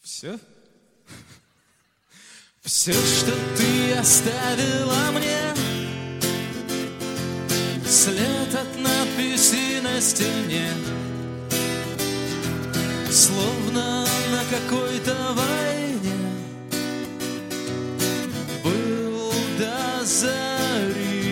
Все? Все, что ты оставила мне, след от надписи на стене, словно на какой-то войне, был до зари.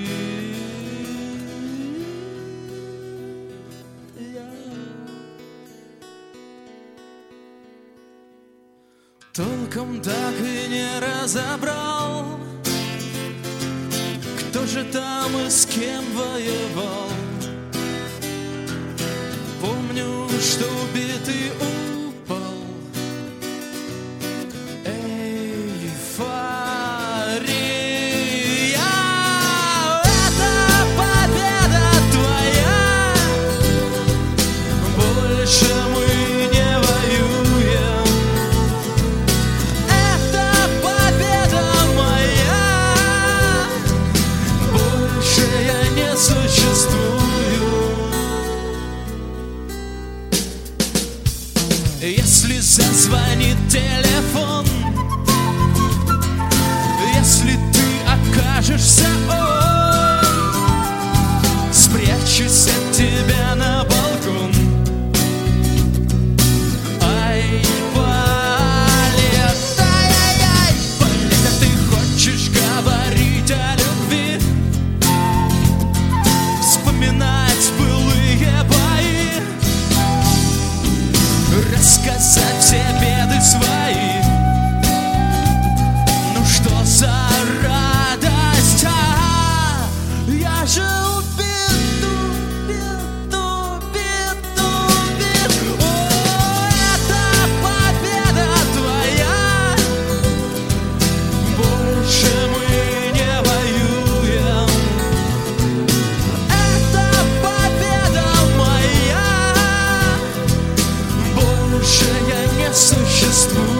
Толком так и не разобрал, кто же там и с кем воевал. Помню, что убитый упал. Эйфория, это победа твоя. Больше мы не воюем. Это победа моя. Больше я не существую. Если зазвонит телефон, если ты окажешься спрячусь от тебя на балкон. Ай, Валет, ай-яй-яй, Валет, а ты хочешь говорить о любви, вспоминать былые бои, рассказать все беды свои. Ну что за радость, я же убеду, беду. О, это победа твоя. Больше мы не воюем. Это победа моя. Больше я не существую.